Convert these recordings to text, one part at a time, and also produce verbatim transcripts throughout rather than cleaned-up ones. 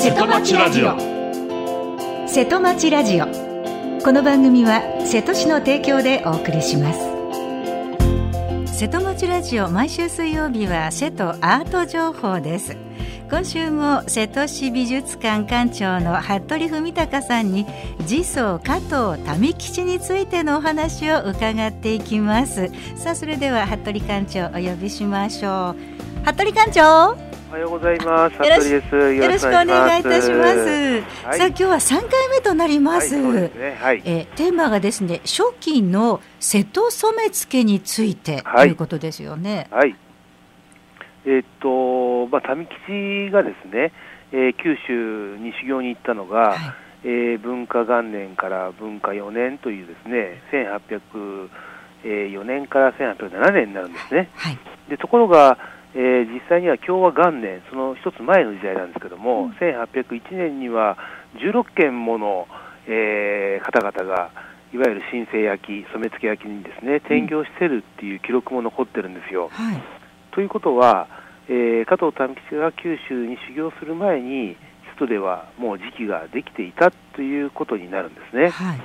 瀬戸町ラジオ。 瀬戸町ラジオ、この番組は瀬戸市の提供でお送りします。瀬戸町ラジオ、毎週水曜日は瀬戸アート情報です。今週も瀬戸市美術館館長の服部文隆さんに次相加藤民吉についてのお話を伺っていきます。さあ、それでは服部館長お呼びしましょう。服部館長、 おはようございます。服部です。 よろしくお願いいたします。 はい、 さあ、今日はさんかいめとなります。 はい、そうですね。はい、 えテーマがですね、初期の瀬戸染付について、 はい、 ということですよね。 はい。えー、っとまあ民吉がですね、えー、九州に修行に行ったのが、はい、えー、文化元年から文化よねんというですね、せんはっぴゃくよねんからせんはっぴゃくななねんになるんですね。はい、でところが、えー、実際には共和元年、その一つ前の時代なんですけども、うん、せんはっぴゃくいちねんにはじゅうろっけんもの、えー、方々がいわゆる新生焼き、染付焼きにですね転業してるっていう記録も残ってるんですよ。はい、ということは、えー、加藤民吉が九州に修行する前に瀬戸ではもう時期ができていたということになるんですね。はい、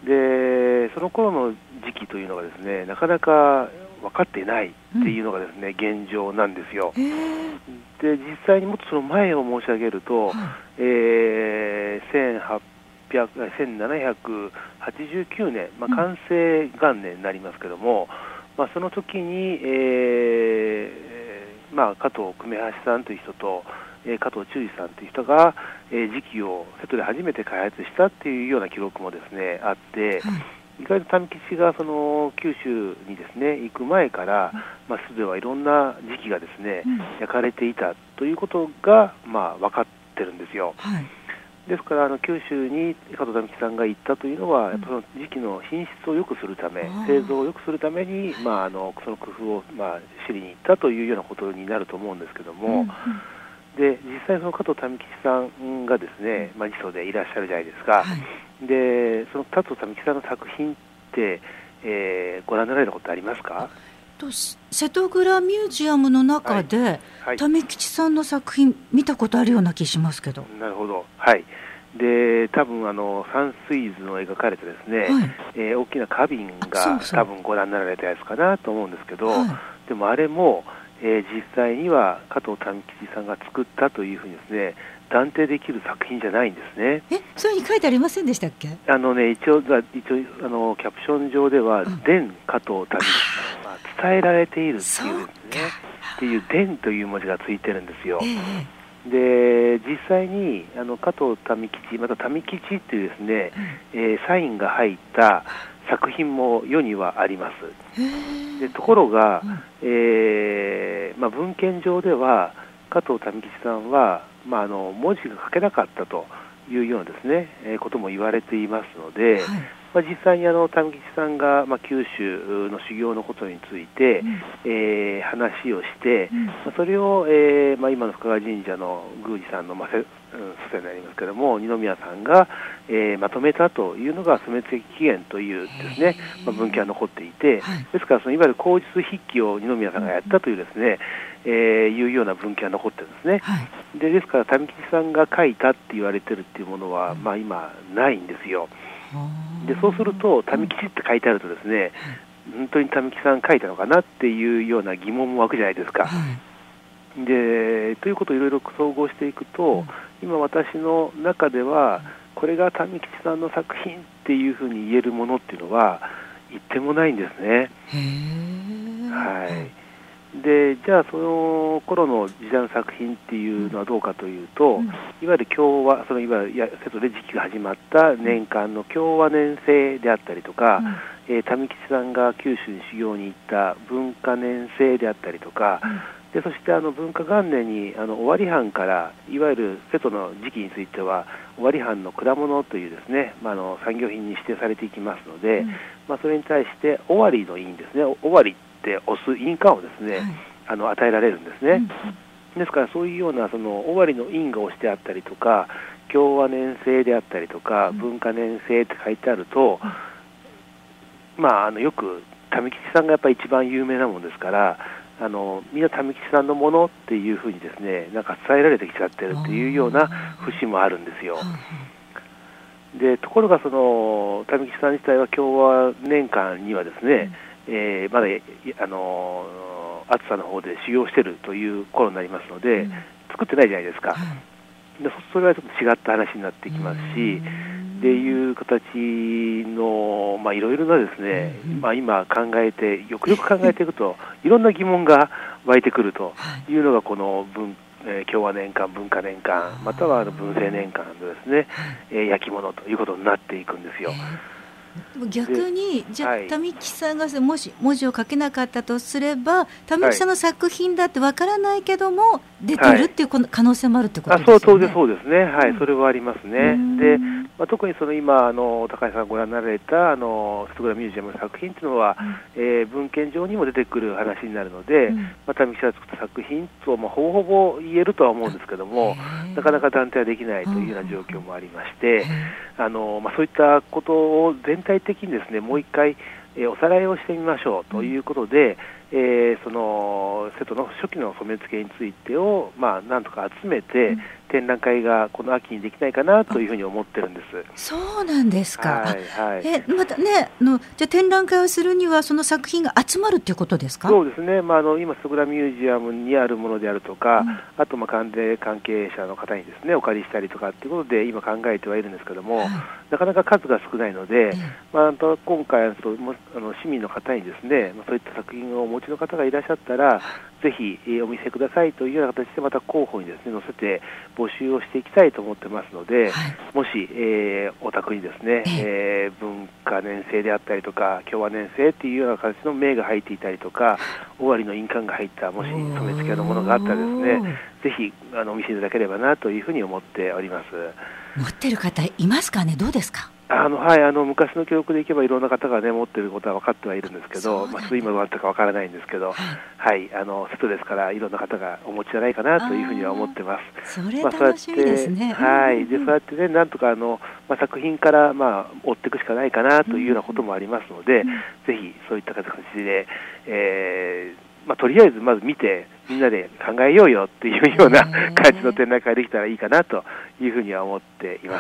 でその頃の時期というのがですね、なかなか分かっていないっていうのがですね、うん、現状なんですよ。で実際にもっとその前を申し上げると、はい、えー、せんななひゃくはちじゅうきゅうねん、まあ、完成元年になりますけども、うん、まあ、その時に、えーまあ、加藤久米橋さんという人と、えー、加藤忠二さんという人が、えー、磁器を瀬戸で初めて開発したっていうような記録もですねあって、はい、意外と民吉がその九州にですね行く前から、まあ、瀬戸ではいろんな時期がですね、うん、焼かれていたということが、まあ、分かってるんですよ。はい、ですからあの九州に加藤民吉さんが行ったというのは、うん、やっぱその時期の品質を良くするため、製造を良くするために、まあ、あのその工夫を、まあ、知りに行ったというようなことになると思うんですけども、うんうん、で実際その加藤民吉さんがですね、まあ、次相でいらっしゃるじゃないですか。はい、でその加藤民吉さんの作品って、えー、ご覧になられたことありますか？ と瀬戸蔵ミュージアムの中で、はいはい、民吉さんの作品見たことあるような気しますけど。 なるほど。はい。で多分あの山水図の描かれてですね、はい、えー、大きな花瓶がそうそう多分ご覧になられたやつかなと思うんですけど、はい、でもあれも、えー、実際には加藤民吉さんが作ったというふうにですね断定できる作品じゃないんですね。 え、そういうふうに書いてありませんでしたっけ？ あのね、一応、一応あのキャプション上では伝加藤民吉さんは伝えられているっていうですねっていう伝という文字がついてるんですよ。えー、で実際にあの加藤民吉また民吉っていうですね、うん、えー、サインが入った作品も世にはあります。でところが、うん、えーまあ、文献上では加藤民吉さんは、まあ、あの文字が書けなかったというようなですね、えー、ことも言われていますので、はい、まあ、実際にあの民吉さんが、まあ、九州の修行のことについて、うん、えー、話をして、うん、まあ、それを、えーまあ、今の深川神社の宮司さんの、まあ、せ祖先になりますけれども二宮さんが、えー、まとめたというのが染付起源というですね、まあ、文献が残っていて、はい、ですからそのいわゆる口述筆記を二宮さんがやったというですね、うん、えー、いうような文献が残ってるんですね。はい、でですから民吉さんが書いたって言われてるっていうものは、まあ、今ないんですよ。でそうすると民吉って書いてあるとですね、うん、本当に民吉さん書いたのかなっていうような疑問も湧くじゃないですか。はい、でということをいろいろ総合していくと、うん、今私の中ではこれが民吉さんの作品っていうふうに言えるものっていうのは一点もないんですね。へー、はい。でじゃあその頃の時代の作品っていうのはどうかというと、うん、いわゆる共和そのいわゆる瀬戸で時期が始まった年間の共和年制であったりとか、うん、えー、民吉さんが九州に修行に行った文化年制であったりとか、うん、でそしてあの文化元年にあの尾張藩からいわゆる瀬戸の時期については尾張藩の果物というですね、まあ、あの産業品に指定されていきますので、うん、まあ、それに対して尾張の印ですね、尾張で押す印鑑をですね、はい、あの与えられるんですね。うん、ですからそういうようなその尾張の印が押してあったりとか共和年制であったりとか、うん、文化年制って書いてあると、うん、まあ、あのよく民吉さんがやっぱり一番有名なもんですからあのみんな民吉さんのものっていうふうにですね、なんか伝えられてきちゃってるっていうような節もあるんですよ。でところがその民吉さん自体は共和年間にはですね、うん、えー、まだあの暑さの方で修行してるという頃になりますので、うん、作ってないじゃないですか。でそれはちょっと違った話になってきますし、っていう形の、まあ、いろいろなですね、まあ、今考えてよくよく考えていくといろんな疑問が湧いてくるというのがこの文、えー、共和年間、文化年間、または文政年間のですね、えー、焼き物ということになっていくんですよ。 逆にじゃあ民吉さんがもし文字を書けなかったとすれば、民吉さんの作品だってわからないけども出てるっていう可能性もあるってことですよね。 あ、そう、当然そうですね、はい、うん、それはありますね。で、まあ、特にその今あの高橋さんがご覧になられたあのストグラミュージアムの作品というのは、うん、えー、文献上にも出てくる話になるので、うん、まあ、民吉さんが作った作品と、まあ、ほぼほぼ言えるとは思うんですけども、なかなか断定はできないというような状況もありまして、あの、まあ、そういったことを全体的にですね、もう一回、えー、おさらいをしてみましょうということで、うん、えー、その瀬戸の初期の染付けについてを、まあ、なんとか集めて、うん、展覧会がこの秋にできないかなというふうに思ってるんです。 そうなんですか。 はいはい、 えまたね、のじゃあ展覧会をするにはその作品が集まるということですか。 そうですね、まあ、あの今ストグラミュージアムにあるものであるとか、うん、あとまあ関連関係者の方にですねお借りしたりとかっていうことで今考えてはいるんですけども、はい、なかなか数が少ないので、うん、まあ、今回あの市民の方にですね、まあ、そういった作品をお持ちの方がいらっしゃったらぜひ、えー、お見せくださいというような形でまた候補にですね載せて募集をしていきたいと思ってますので、はい、もし、えー、お宅にですね、えー、文化年生であったりとか共和年生っていうような形の銘が入っていたりとか尾張の印鑑が入ったもし染付のものがあったらですね、ぜひあのお見せいただければなというふうに思っております。 持ってる方いますかね。どうですか。 あのはい、あの昔の記憶でいけばいろんな方が、ね、持っていることは分かってはいるんですけど、まあ、今どうなったか分からないんですけど、はい、はい、あの瀬戸ですからいろんな方がお持ちじゃないかなというふうには思ってます。 それ楽しみですね。 まあ、はい、でそうやってねなんとかあの、まあ、作品から、まあ、追っていくしかないかなというようなこともありますので、うん、ぜひそういった形で、えーまあ、とりあえずまず見てみんなで考えようよっていうような感じの展覧会できたらいいかなというふうには思っています。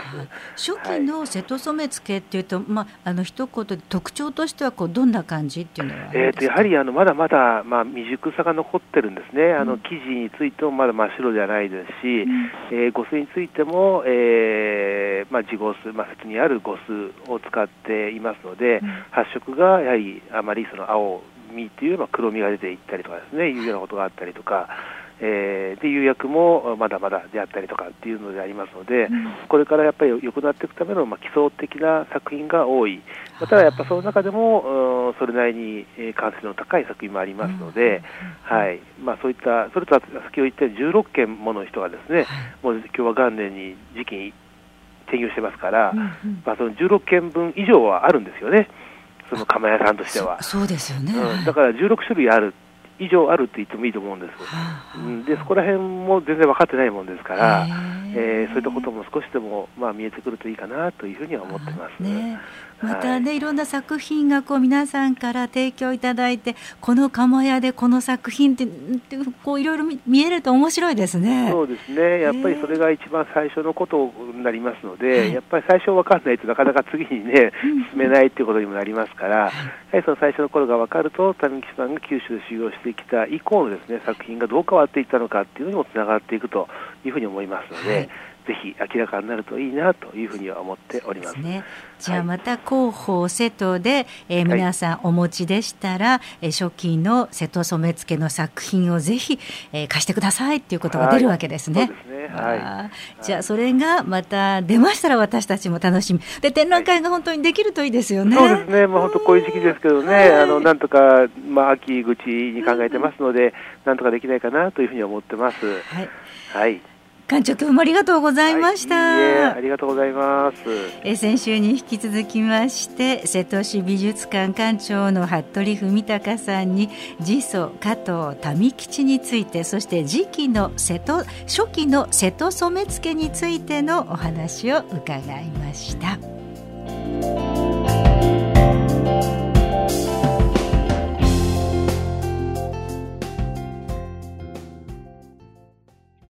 初期の瀬戸染付っていうと、はい、まあ、あの一言で特徴としてはこうどんな感じっていうのはあるんですか。 えー、とやはりあのまだまだ、まあ、未熟さが残ってるんですね。あの生地についてもまだ真っ白じゃないですし、うん、えー、呉須についても、えーまあ、地呉須、まあ、説にある呉須を使っていますので、うん、発色がやはりあまりその青みというのは黒みが出ていったりとかですね、いうようなことがあったりとか、えー、で釉薬もまだまだであったりとかっていうのでありますので、うん、これからやっぱり良くなっていくための、まあ、基礎的な作品が多い。またはやっぱその中でもそれなりに完成度の高い作品もありますので、うん、はい、まあ、そういったそれとは先ほど言ったじゅうろっけんもの人がですね、もう今日は元年に時期に転業してますから、うんうん、まあ、そのじゅうろっけんぶん以上はあるんですよね。その窯屋さんとしては。 そ, そうですよね、 うん、だからじゅうろくしゅるいある以上あるって言ってもいいと思うんです。うん、でそこら辺も全然分かってないもんですから、えー、そういったことも少しでも、まあ、見えてくるといいかなというふうには思ってます、ね。 またね、はい、いろんな作品がこう皆さんから提供いただいて、この窯屋でこの作品ってこういろいろ見えると面白いですね。 そうですね、やっぱりそれが一番最初のことになりますので、はい、やっぱり最初分かんないとなかなか次にね、進めないということにもなりますから、はい、やはりその最初の頃が分かると民吉さんが九州で修行してきた以降のですね、作品がどう変わっていったのかっていうのにもつながっていくというふうに思いますので、はい、ぜひ明らかになるといいなというふうには思っております。 ね、じゃあまた広報瀬戸で、えー、皆さんお持ちでしたら、はい、初期の瀬戸染付の作品をぜひ、えー、貸してくださいということが出るわけですね。はい、そうですね、はい、じゃあそれがまた出ましたら私たちも楽しみで、展覧会が本当にできるといいですよね。 はい、そうですね、まあ、本当こういう時期ですけどね、はい、あのなんとか、まあ、秋口に考えてますので、うん、なんとかできないかなというふうに思ってます。はい、はい、 館長、今日もありがとうございました。 はい、いいえ、ありがとうございます。 え先週に引き続きまして瀬戸市美術館館長の服部文隆さんに次祖加藤民吉について、そして時期の瀬戸初期の瀬戸染付についてのお話を伺いました。